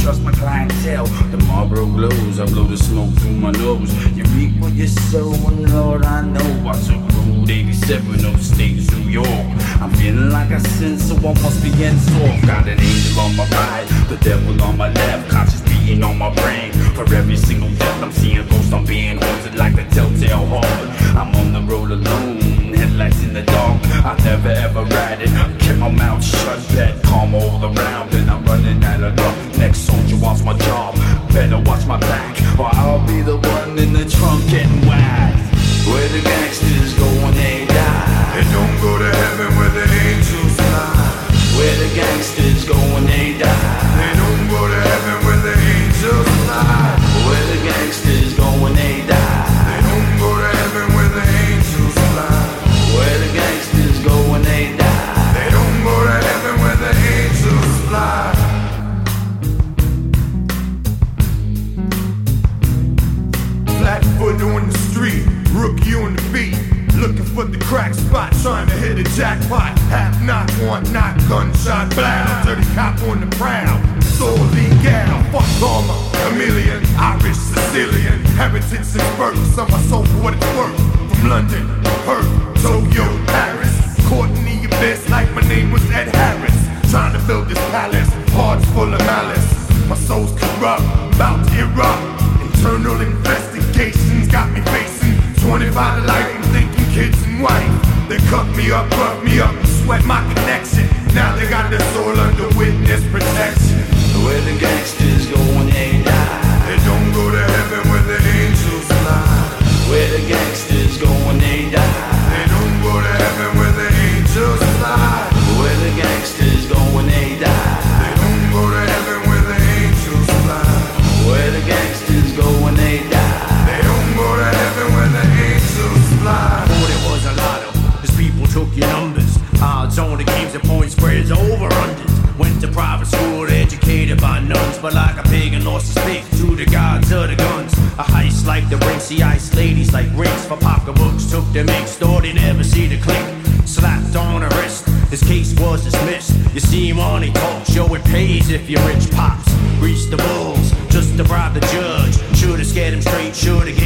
trust my clientele. The Marlboro glows, I blow the smoke through my nose. You reap what you sow, and Lord, I know I took Road 87 upstate New York. I'm feeling like I sin, so I must be soft. Got an angel on my right, the devil on my left, conscious beating on my brain. For every single death I'm seeing ghosts, I'm being haunted like the telltale heart. I'm on the road alone, headlights in the dark. I never ever ride it, kept my mouth shut, bet calm all around. And I'm running out of luck, next soldier wants my job. Better watch my back, or I'll be the one in the trunk getting whacked. Where the gangsters go when they die, they don't go to heaven where the angels fly. Where the gangsters go when they die, they don't go to heaven where the angels fly. Where the gangsters go when they die, they don't go to heaven where the angels fly. Where the gangsters go when they die, they don't go to heaven where the angels fly. Flatfoot on the street, rookie on the beat, looking for the crack spot, trying to hit a jackpot. Half knock, one knock, gunshot, blow. Dirty cop on the prowl, it's all legal. Fuck karma, chameleon, Irish, Sicilian, heritage and birth on my soul for what it's worth. From London, Perth, Tokyo, Paris, caught in the abyss like my name was Ed Harris. Trying to build this palace, hearts full of malice. My soul's corrupt, about to erupt. Internal investigations got me facing 25 to life, I'm thinking kids and wife. They cut me up, rough me up, sweat my connection. Now they got this all under witness protection. Where the gangsters go when they die, they don't go to heaven where the angels fly. Where the gangsters go when they die, they don't go to heaven where the angels fly. Where the gangsters go when they die, they don't go to heaven where the angels fly. Where the gangsters go when they die, they don't go to heaven where the angels fly. Thought it was a lotto, cause people took your numbers. Odds on the games and point spreads over unders. Went to private school, educated by nuns, but like a pagan lost his faith to the gods of the guns. A heist like the Rinksy ice ladies like rings for pocketbooks. Took the mix, thought they never see the click. Slapped on the wrist, his case was dismissed. You see money talk, show it pays if you're rich. Pops, grease the bulls, just to bribe the judge. Should've scared him straight, should've